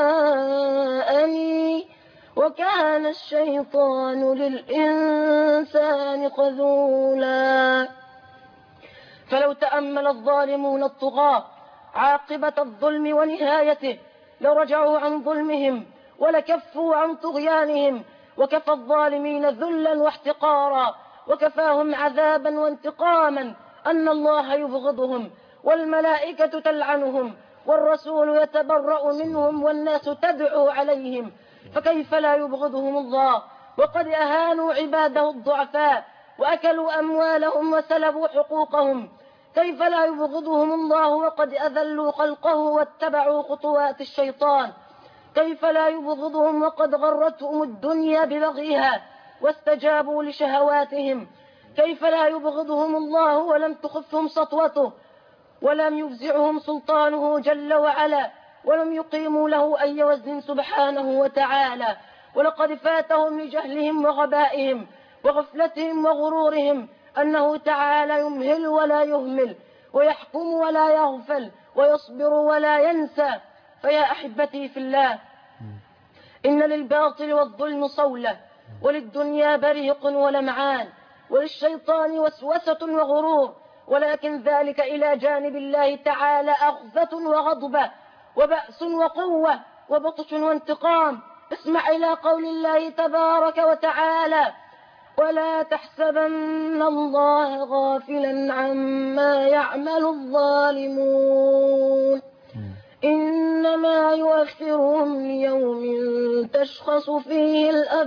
جاءني وكان الشيطان للإنسان خذولا. فلو تأمل الظالمون الطغاة عاقبة الظلم ونهايته لرجعوا عن ظلمهم ولكفوا عن طغيانهم، وكفى الظالمين ذلا واحتقارا، وكفاهم عذابا وانتقاما أن الله يبغضهم والملائكة تلعنهم والرسول يتبرأ منهم والناس تدعو عليهم، فكيف لا يبغضهم الله وقد أهانوا عباده الضعفاء وأكلوا أموالهم وسلبوا حقوقهم؟ كيف لا يبغضهم الله وقد أذلوا خلقه واتبعوا خطوات الشيطان؟ كيف لا يبغضهم وقد غرتهم الدنيا ببغيها واستجابوا لشهواتهم؟ كيف لا يبغضهم الله ولم تخفهم سطوته ولم يفزعهم سلطانه جل وعلا ولم يقيموا له أي وزن سبحانه وتعالى؟ ولقد فاتهم لجهلهم وغبائهم وغفلتهم وغرورهم أنه تعالى يمهل ولا يهمل ويحكم ولا يغفل ويصبر ولا ينسى. فيا أحبتي في الله، إن للباطل والظلم صولة وللدنيا بريق ولمعان، وللشيطان وسوسة وغرور، ولكن ذلك إلى جانب الله تعالى أخذة وغضبة وبأس وقوة وبطش وانتقام. اسمع إلى قول الله تبارك وتعالى: ولا تحسبن الله غافلا عما يعمل الظالمون إنما يؤخرهم ليوم تشخص فيه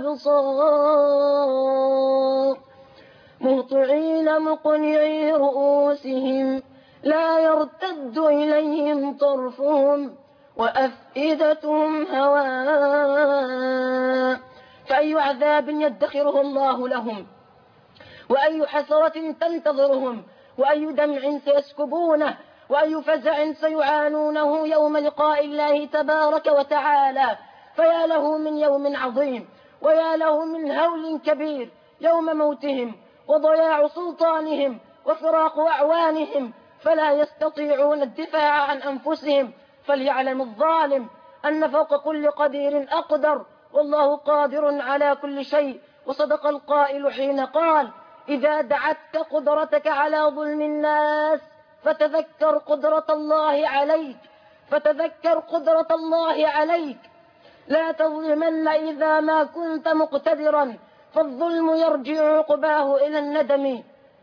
الأبصار مهطعين مقنعي رؤوسهم لا يرتد إليهم طرفهم وأفئدتهم هواء. فأي عذاب يدخره الله لهم، وأي حسرة تنتظرهم، وأي دمع سيسكبونه، وأي فزع سيعانونه يوم لقاء الله تبارك وتعالى. فيا له من يوم عظيم، ويا له من هول كبير، يوم موتهم وضياع سلطانهم وفراق أعوانهم، فلا يستطيعون الدفاع عن أنفسهم. فليعلم الظالم أن فوق كل قدير أقدر، والله قادر على كل شيء. وصدق القائل حين قال: إذا دعتك قدرتك على ظلم الناس فتذكر قدرة الله عليك، فتذكر قدرة الله عليك، لا تظلمن إذا ما كنت مقتدرا، فالظلم يرجع عقباه إلى الندم.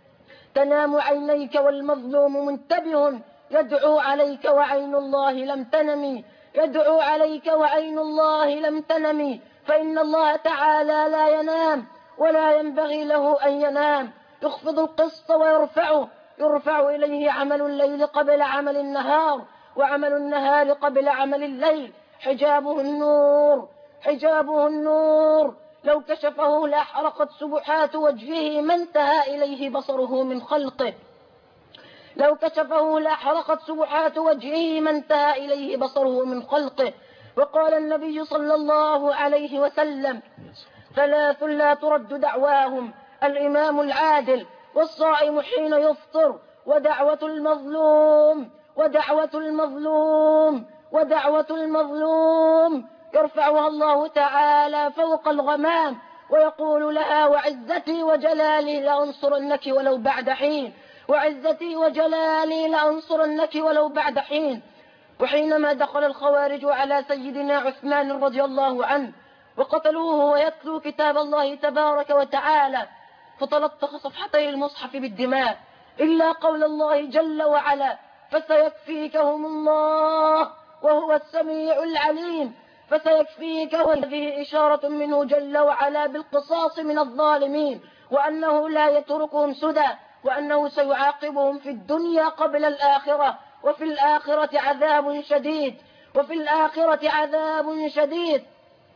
تنام عينيك والمظلوم منتبه، يدعو عليك وعين الله لم تنم، يدعو عليك وعين الله لم تنم، فإن الله تعالى لا ينام ولا ينبغي له أن ينام. يخفض القسط ويرفعه، يرفع إليه عمل الليل قبل عمل النهار، وعمل النهار قبل عمل الليل. حجابه النور، حجابه النور، لو كشفه لأحرقت سبحات وجهه ما انتهى إليه بصره من خلقه، لو كشفه لأحرقت سبحات وجهه ما انتهى إليه بصره من خلقه. وقال النبي صلى الله عليه وسلم: ثلاث لا ترد دعواهم: الإمام العادل، والصائم حين يفطر، ودعوة المظلوم، ودعوة المظلوم، ودعوة المظلوم. يرفعها الله تعالى فوق الغمام ويقول لها: وعزتي وجلالي لأنصرنك ولو بعد حين، وعزتي وجلالي لأنصرنك ولو بعد حين. وحينما دخل الخوارج على سيدنا عثمان رضي الله عنه وقتلوه ويتلو كتاب الله تبارك وتعالى، فتلطخ صفحتي المصحف بالدماء إلا قول الله جل وعلا: فسيكفيكهم الله وهو السميع العليم. فسيكفيك، وهذه إشارة منه جل وعلا بالقصاص من الظالمين، وأنه لا يتركهم سدى، وأنه سيعاقبهم في الدنيا قبل الآخرة، وفي الآخرة عذاب شديد، وفي الآخرة عذاب شديد،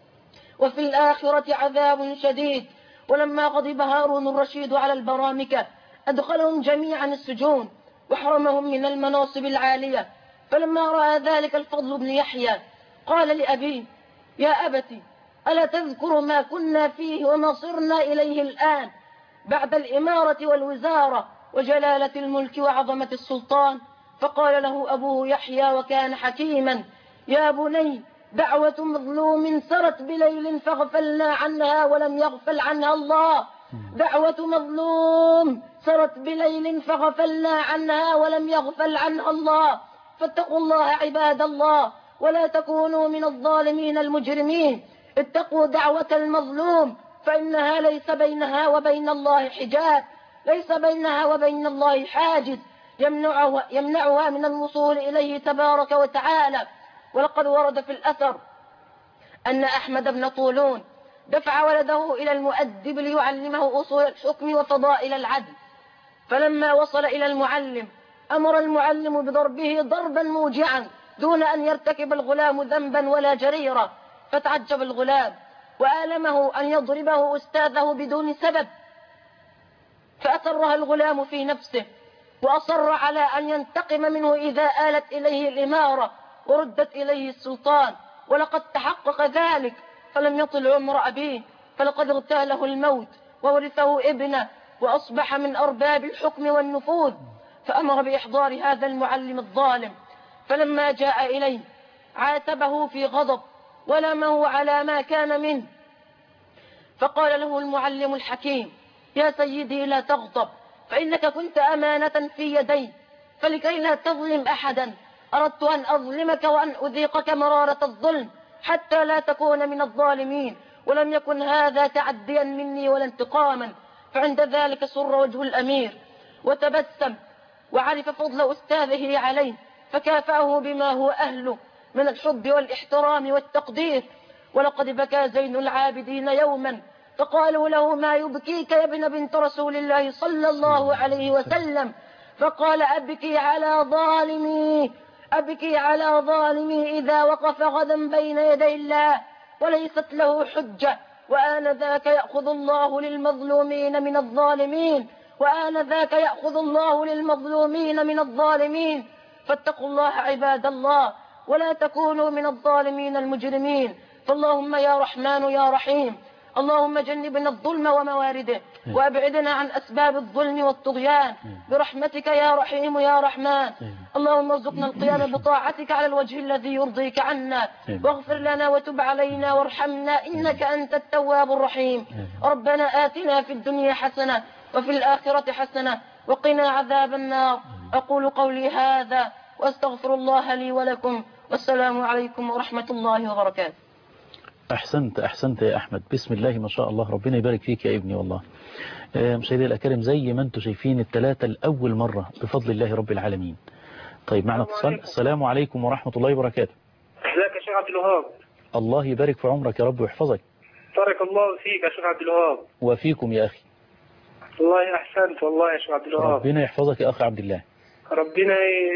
وفي الآخرة عذاب شديد. ولما غضب هارون الرشيد على البرامكة أدخلهم جميعا السجون وحرمهم من المناصب العالية. فلما رأى ذلك الفضل بن يحيى قال لأبيه: يا أبتي، ألا تذكر ما كنا فيه وما صرنا إليه الآن بعد الإمارة والوزارة وجلالة الملك وعظمة السلطان؟ فقال له أبوه يحيى وكان حكيما: يا بني، دعوة مظلوم سرت بليل فغفلنا عنها ولم يغفل عنها الله، دعوة مظلوم سرت بليل فغفلنا عنها ولم يغفل عنها الله. فاتقوا الله عباد الله، ولا تكونوا من الظالمين المجرمين. اتقوا دعوة المظلوم، فإنها ليس بينها وبين الله حجاب، ليس بينها وبين الله حاجز يمنعها, يمنعها من الوصول إليه تبارك وتعالى. ولقد ورد في الأثر أن أحمد بن طولون دفع ولده إلى المؤدب ليعلمه أصول الحكم وفضائل العدل، فلما وصل إلى المعلم أمر المعلم بضربه ضربا موجعا دون أن يرتكب الغلام ذنبا ولا جريرة، فتعجب الغلام وآلمه أن يضربه أستاذه بدون سبب، فأسرها الغلام في نفسه وأصر على أن ينتقم منه إذا آلت إليه الإمارة وردت إليه السلطان. ولقد تحقق ذلك، فلم يطل عمر أبيه، فلقد اغتاله الموت وورثه ابنه وأصبح من أرباب الحكم والنفوذ. فأمر بإحضار هذا المعلم الظالم، فلما جاء إليه عاتبه في غضب ولمه على ما كان منه. فقال له المعلم الحكيم: يا سيدي لا تغضب، فإنك كنت أمانة في يدي، فلكي لا تظلم أحدا أردت أن أظلمك وأن أذيقك مرارة الظلم حتى لا تكون من الظالمين، ولم يكن هذا تعديا مني ولا انتقاما. فعند ذلك سر وجه الأمير وتبسم وعرف فضل أستاذه عليه، فكافأه بما هو أهله من الحب والاحترام والتقدير. ولقد بكى زين العابدين يوما فقالوا له ما يبكيك يا ابن بنت رسول الله صلى الله عليه وسلم؟ فقال أبكي على ظالمي، أبكي على ظالمي إذا وقف غدا بين يدي الله وليست له حجة، وآنذاك يأخذ الله للمظلومين من الظالمين، وآنذاك يأخذ الله للمظلومين من الظالمين. فاتقوا الله عباد الله ولا تكونوا من الظالمين المجرمين. فاللهم يا رحمن يا رحيم، اللهم جنبنا الظلم وموارده وأبعدنا عن أسباب الظلم والطغيان برحمتك يا رحيم يا رحمن. اللهم ارزقنا القيام بطاعتك على الوجه الذي يرضيك عنا، واغفر لنا وتب علينا وارحمنا إنك أنت التواب الرحيم. ربنا آتنا في الدنيا حسنة وفي الآخرة حسنة وقنا عذاب النار. أقول قولي هذا وأستغفر الله لي ولكم، والسلام عليكم ورحمة الله وبركاته. أحسنت أحسنت يا أحمد، بسم الله ما شاء الله، ربنا يبارك فيك يا ابني والله. مشاهدي الأكارم زي ما أنتم شايفين الثلاثة لأول مرة بفضل الله رب العالمين. طيب معنا اتصال. السلام عليكم ورحمة الله وبركاته. ازيك يا شيخ عبد الوهاب؟ الله يبارك في عمرك يا رب ويحفظك. بارك الله فيك يا شيخ عبد الوهاب. وفيكم يا أخي. والله أحسنت والله يا شيخ عبد الوهاب. ربنا يحفظك يا أخي عبد الله. ربنا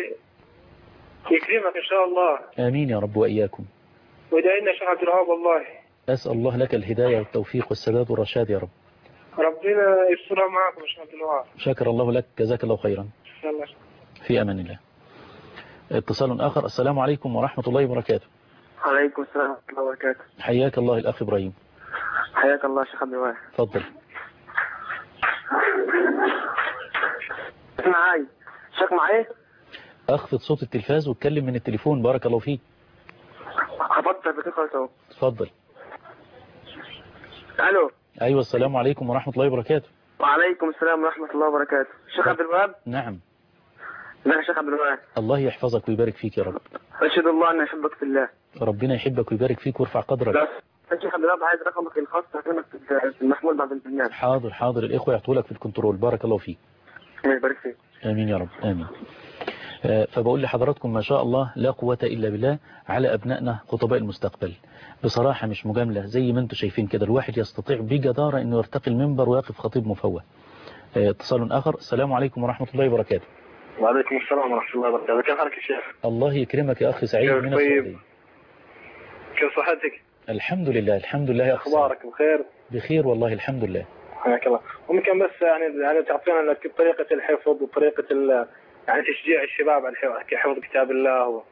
يكرمك إن شاء الله. آمين يا رب وإياكم. ودعينا يا شيخ عبد الوهاب والله. أسأل الله لك الهداية والتوفيق والسداد والرشاد يا رب. ربنا يسترها معكم يا شيخ عبد الوهاب. شكر الله لك، جزاك الله خيرا. يلا. في أمان الله. اتصال آخر. السلام عليكم ورحمة الله وبركاته. عليكم السلام ورحمة الله وبركاته. حياك الله الأخ إبراهيم. حياك الله شيخ عبد الوهاب. تفضل. معاي شيخ معايا. أخفض صوت التلفاز واتكلم من التليفون بارك الله فيك. خبطت بتخلص اهو. تفضل. الو. ايوه السلام عليكم ورحمه الله وبركاته. وعليكم السلام ورحمه الله وبركاته. شيخ عبد الوهاب. نعم. لا شيخ عبد الوهاب. الله يحفظك ويبارك فيك يا رب. اشهد الله اني احبك في الله. ربنا يحبك ويبارك فيك ويرفع قدرك. لا شيخ عبد الوهاب، عايز رقمك الخاص هكلمك في المحمول بعد البرنامج. حاضر حاضر، الاخوه يعطوا لك في الكنترول. بارك الله فيك. الله يبارك فيك. امين يا رب امين. فبقول لحضراتكم ما شاء الله لا قوة إلا بالله على أبنائنا خطباء المستقبل. بصراحة مش مجاملة، زي ما انتم شايفين كده الواحد يستطيع بجدارة أنه يرتقي المنبر ويقف خطيب مفوه. اتصال آخر. السلام عليكم ورحمة الله وبركاته. وعليكم السلام ورحمة الله وبركاته. كيف حالك يا شيخ؟ الله يكرمك يا أخي سعيد من السعودية. كيف صحتك؟ الحمد لله الحمد لله يا أخي. أخبارك بخير؟ بخير والله الحمد لله. حياك الله. ممكن بس يعني يعني تعطينا طريقة الحفظ وطريقة يعني تشجيع الشباب على حفظ كتاب الله و...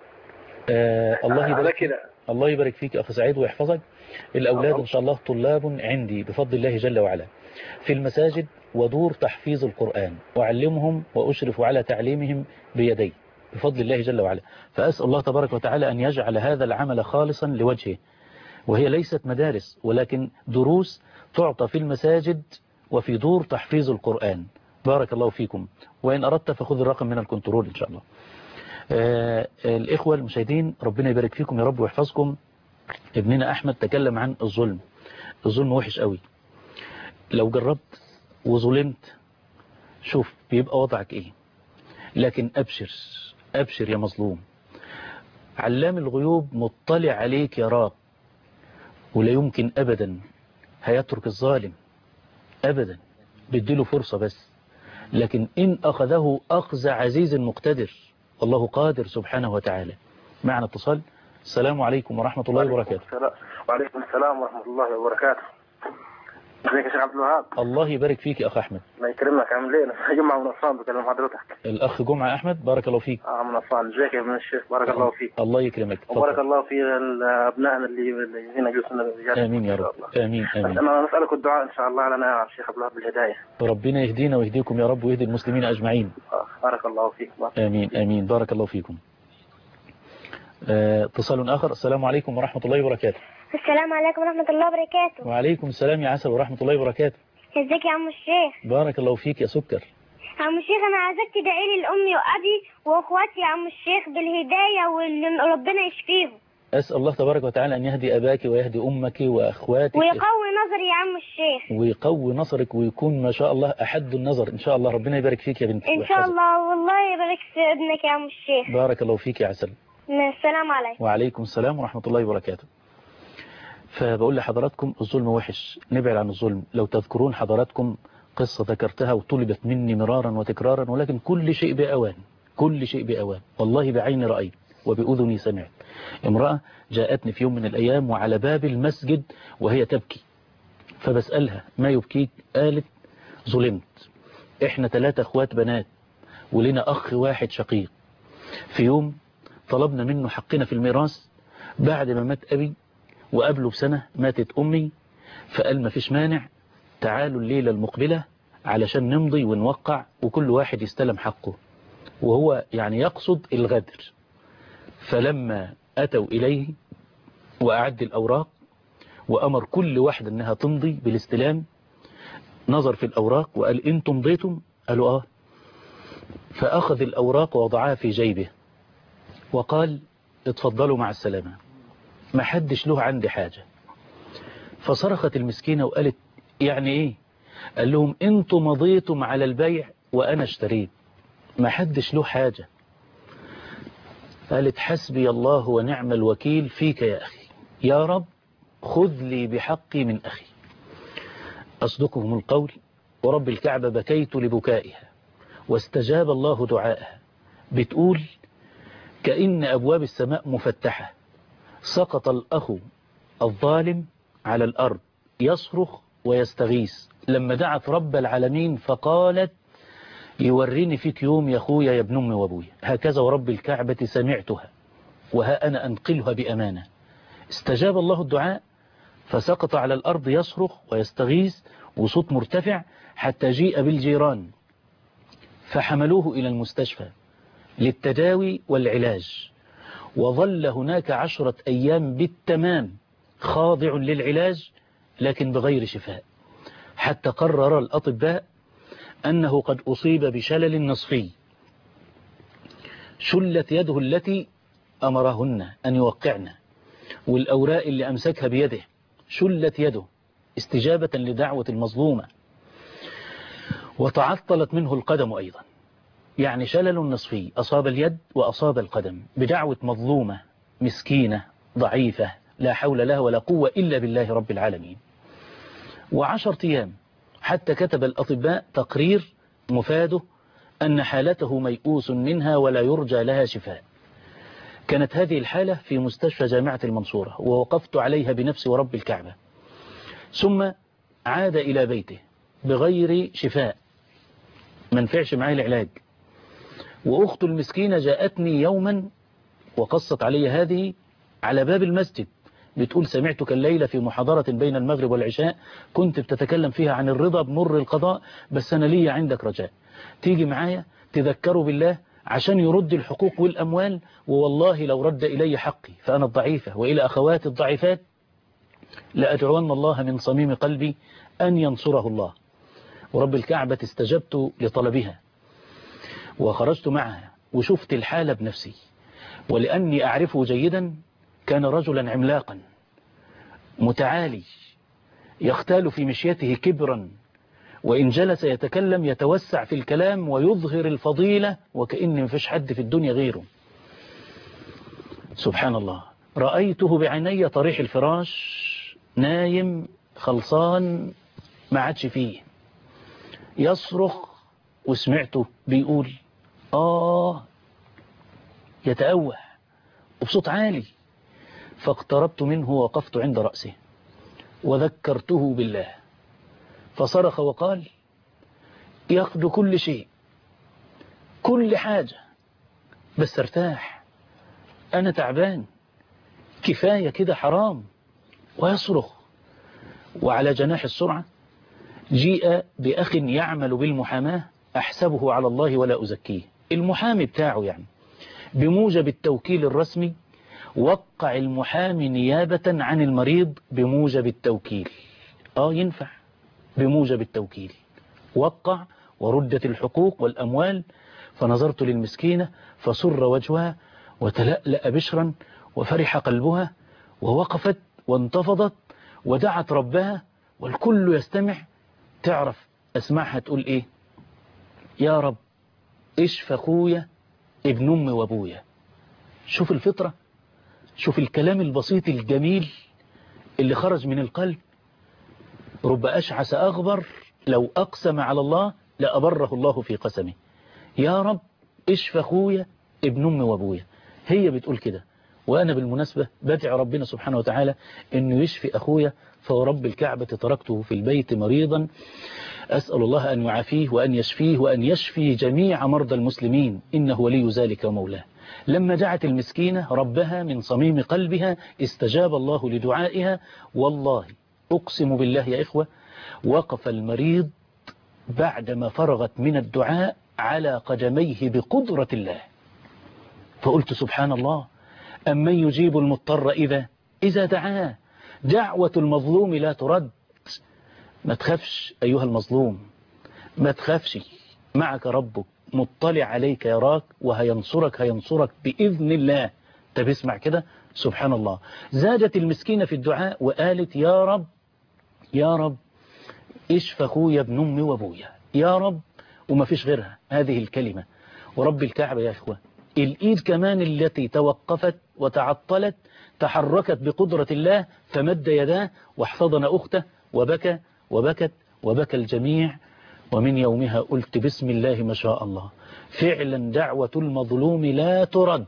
آه الله يبارك فيك. الله يبارك فيك أخي سعيد ويحفظك. الأولاد إن شاء الله طلاب عندي بفضل الله جل وعلا في المساجد ودور تحفيظ القرآن، وأعلمهم وأشرف على تعليمهم بيدي بفضل الله جل وعلا. فأسأل الله تبارك وتعالى أن يجعل هذا العمل خالصا لوجهه، وهي ليست مدارس ولكن دروس تعطى في المساجد وفي دور تحفيظ القرآن. بارك الله فيكم. وإن أردت فخذ الرقم من الكنترول إن شاء الله. آه الإخوة المشاهدين ربنا يبارك فيكم يا رب ويحفظكم. ابننا أحمد تكلم عن الظلم. الظلم وحش قوي. لو جربت وظلمت شوف بيبقى وضعك إيه. لكن أبشر أبشر يا مظلوم، علام الغيوب مطلع عليك يراك، ولا يمكن أبدا هيترك الظالم أبدا، بديله فرصة بس. لكن إن أخذه أخذ عزيز مقتدر، الله قادر سبحانه وتعالى. معنا اتصال. السلام عليكم ورحمة الله وبركاته. وعليكم السلام ورحمة الله وبركاته. ازيك يا شيخ عبد الوهاب؟ الله يبارك فيك يا أخ أحمد. الله يكرمك. عامل ايه؟ انا جمعة من أسوان بكلم حضرتك. الأخ جمعة أحمد بارك الله فيك. اه من أسوان. ازيك يا ابن الشيخ؟ بارك الله فيك. الله يكرمك. وبارك الله في أبنائنا اللي الذين جلسنا بالرجال. آمين يا رب. آمين آمين. أنا نسألك الدعاء إن شاء الله لنا يا شيخ عبد الوهاب بالهداية. ربنا يهدينا ويهديكم يا رب ويهدي المسلمين أجمعين. بارك الله فيك. آمين آمين. بارك الله فيكم. اتصال آخر. السلام عليكم ورحمة الله وبركاته. السلام عليكم ورحمة الله وبركاته. وعليكم السلام يا عسل ورحمة الله وبركاته. ازيك يا عم الشيخ؟ بارك الله فيك يا سكر. عم الشيخ انا عايزك تدعي لي لامي وابي واخواتي يا عم الشيخ بالهدايه واللي ربنا يشفيهم. أسأل الله تبارك وتعالى أن يهدي أباك ويهدي أمك وأخواتك ويقوي نظري يا عم الشيخ، ويقوي نظرك ويكون ما شاء الله أحد النظر إن شاء الله. ربنا يبارك فيك يا بنتي ان شاء الله، والله يبارك في ابنك يا عم الشيخ. بارك الله فيك يا عسل. السلام عليكم. وعليكم السلام ورحمة الله وبركاته. فبقول لحضراتكم الظلم وحش، نبعد عن الظلم. لو تذكرون حضراتكم قصة ذكرتها وطلبت مني مرارا وتكرارا، ولكن كل شيء بأوان، كل شيء بأوان. والله بعيني رأيت وبأذني سمعت. امرأة جاءتني في يوم من الأيام وعلى باب المسجد وهي تبكي، فبسألها ما يبكيك؟ قالت ظلمت، احنا ثلاثة اخوات بنات ولنا أخ واحد شقيق. في يوم طلبنا منه حقنا في الميراث بعد ما مات أبي وقبله بسنة ماتت أمي، فقال ما فيش مانع، تعالوا الليلة المقبلة علشان نمضي ونوقع وكل واحد يستلم حقه، وهو يعني يقصد الغدر. فلما أتوا إليه وأعد الأوراق وأمر كل واحد أنها تمضي بالاستلام، نظر في الأوراق وقال إنتم مضيتم؟ قالوا آه. فأخذ الأوراق ووضعها في جيبه وقال اتفضلوا مع السلامة، ما حدش له عندي حاجة. فصرخت المسكينة وقالت يعني إيه؟ قال لهم انتم مضيتم على البيع وأنا اشتريت، ما حدش له حاجة. قالت حسبي الله ونعم الوكيل فيك يا أخي، يا رب خذ لي بحقي من أخي. أصدقهم القول ورب الكعبة بكيت لبكائها واستجاب الله دعائها. بتقول كأن أبواب السماء مفتحة، سقط الأخ الظالم على الأرض يصرخ ويستغيث لما دعت رب العالمين فقالت يوريني فيك يوم يا أخويا يا ابن أمي وأبويا. هكذا ورب الكعبة سمعتها وها أنا أنقلها بأمانة. استجاب الله الدعاء فسقط على الأرض يصرخ ويستغيث وصوت مرتفع حتى جيء بالجيران فحملوه إلى المستشفى للتداوي والعلاج، وظل هناك عشرة أيام بالتمام خاضع للعلاج لكن بغير شفاء، حتى قرر الأطباء أنه قد أصيب بشلل نصفي. شلت يده التي أمرهن أن يوقعن والأوراق اللي أمسكها بيده شلت يده استجابة لدعوة المظلومة، وتعطلت منه القدم أيضا، يعني شلل نصفي أصاب اليد وأصاب القدم بدعوة مظلومة مسكينة ضعيفة لا حول لها ولا قوة إلا بالله رب العالمين. وعشرة أيام حتى كتب الأطباء تقرير مفاده أن حالته ميؤوس منها ولا يرجى لها شفاء. كانت هذه الحالة في مستشفى جامعة المنصورة ووقفت عليها بنفسي ورب الكعبة. ثم عاد إلى بيته بغير شفاء، ما نفعش معي العلاج. وأخت المسكينة جاءتني يوما وقصت علي هذه على باب المسجد، بتقول سمعتك الليلة في محاضرة بين المغرب والعشاء كنت بتتكلم فيها عن الرضا بمر القضاء، بس أنا لي عندك رجاء تيجي معايا تذكروا بالله عشان يرد الحقوق والأموال، ووالله لو رد إلي حقي فأنا الضعيفة وإلى أخواتي الضعيفات لأدعون الله من صميم قلبي أن ينصره الله. ورب الكعبة استجبت لطلبها وخرجت معها وشفت الحالة بنفسي، ولأني أعرفه جيدا كان رجلا عملاقا متعالي يختال في مشيته كبرا، وإن جلس يتكلم يتوسع في الكلام ويظهر الفضيلة وكأن مفيش حد في الدنيا غيره. سبحان الله، رأيته بعيني طريح الفراش نايم خلصان ما عادش فيه، يصرخ وسمعته بيقول آه يتأوه وبصوت عالي. فاقتربت منه ووقفت عند رأسه وذكرته بالله فصرخ وقال ياخد كل شيء كل حاجة بس ارتاح، أنا تعبان كفاية كده حرام. ويصرخ. وعلى جناح السرعة جيء بأخ يعمل بالمحاماة أحسبه على الله ولا أزكيه، المحامي بتاعه يعني بموجب التوكيل الرسمي وقع المحامي نيابة عن المريض بموجب التوكيل. آه ينفع بموجب التوكيل. وقع وردت الحقوق والأموال، فنظرت للمسكينة فسر وجهها وتلألأ بشرا وفرح قلبها، ووقفت وانتفضت ودعت ربها، والكل يستمع. تعرف أسمعها تقول إيه؟ يا رب اشف أخويا ابن أمي وأبويا. شوف الفطرة، شوف الكلام البسيط الجميل اللي خرج من القلب. رب أشعث أغبر لو أقسم على الله لأبره الله في قسمه. يا رب اشف أخويا ابن أمي وأبويا. هي بتقول كده، وأنا بالمناسبة بدعي ربنا سبحانه وتعالى أنه يشفي أخويا، فورب الكعبة تركته في البيت مريضا، أسأل الله أن يعافيه وأن يشفيه وأن يشفي جميع مرضى المسلمين، إنه ولي ذلك ومولاه. لما دعت المسكينة ربها من صميم قلبها استجاب الله لدعائها. والله أقسم بالله يا إخوة، وقف المريض بعدما فرغت من الدعاء على قدميه بقدرة الله، فقلت سبحان الله، أمن يجيب المضطر إذا إذا دعاه. دعوة المظلوم لا ترد. ما تخافش أيها المظلوم، ما تخافش، معك ربك مطلع عليك يراك وهينصرك هينصرك بإذن الله. طب اسمع كده سبحان الله. زادت المسكينة في الدعاء وقالت يا رب يا رب اشف أخويا ابن أمي وأبويا يا رب، وما فيش غيرها هذه الكلمة. ورب الكعبة يا إخوة، الإيد كمان التي توقفت وتعطلت تحركت بقدرة الله، فمد يداه واحتضن أخته وبكى وبكت وبكى الجميع. ومن يومها قلت بسم الله ما شاء الله، فعلا دعوة المظلوم لا ترد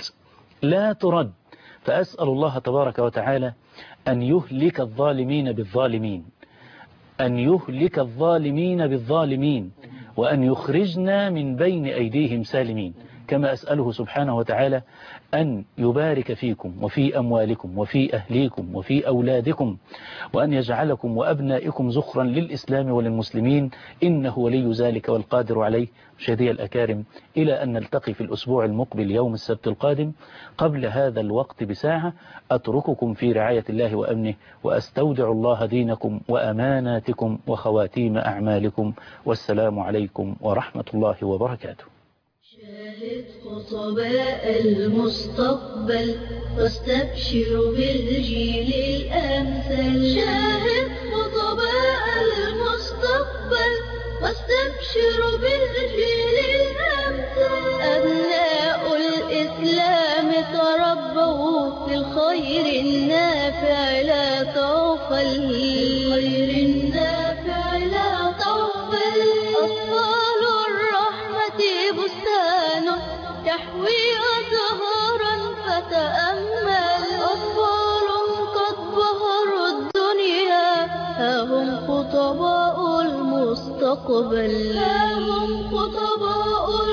لا ترد. فأسأل الله تبارك وتعالى أن يهلك الظالمين بالظالمين، أن يهلك الظالمين بالظالمين، وأن يخرجنا من بين أيديهم سالمين. كما أسأله سبحانه وتعالى أن يبارك فيكم وفي أموالكم وفي أهليكم وفي أولادكم، وأن يجعلكم وأبنائكم زخرا للإسلام وللمسلمين، إنه ولي ذلك والقادر عليه. مشاهدي الأكارم، إلى أن نلتقي في الأسبوع المقبل يوم السبت القادم. قبل هذا الوقت بساعة أترككم في رعاية الله وأمنه، وأستودع الله دينكم وأماناتكم وخواتيم أعمالكم، والسلام عليكم ورحمة الله وبركاته. شاهد خطباء المستقبل واستبشر بالجيل الأمثل. شاهد خطباء المستقبل واستبشر بالجيل الأمثل. أبناء الإسلام تربوا في الخير النافع لا تغفل. الخير النافع لا تغفل. أطفال الرحمة بستان تحوي أزهارا فتأمل. أطفال قد بهروا الدنيا، ها هم خطباء المستقبل. ها هم خطباء